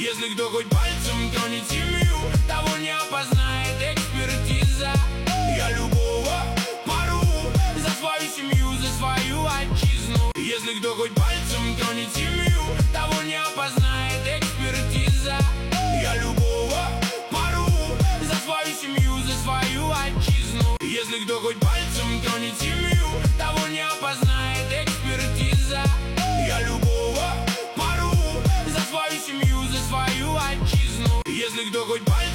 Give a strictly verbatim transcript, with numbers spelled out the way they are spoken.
Если кто хоть пальцем тронет семью, того не опознает экспертиза. Я любого пору за свою семью, за свою отчизну. Если кто хоть пальцем тронет семью, того не опознает экспертиза. Я любого пору за свою семью, за свою отчизну. Если кто хоть пальцем тронет семью, того не опознает экспертиза. Я любого пору за свою семью, за свою отчизну. Если кто хоть пальцем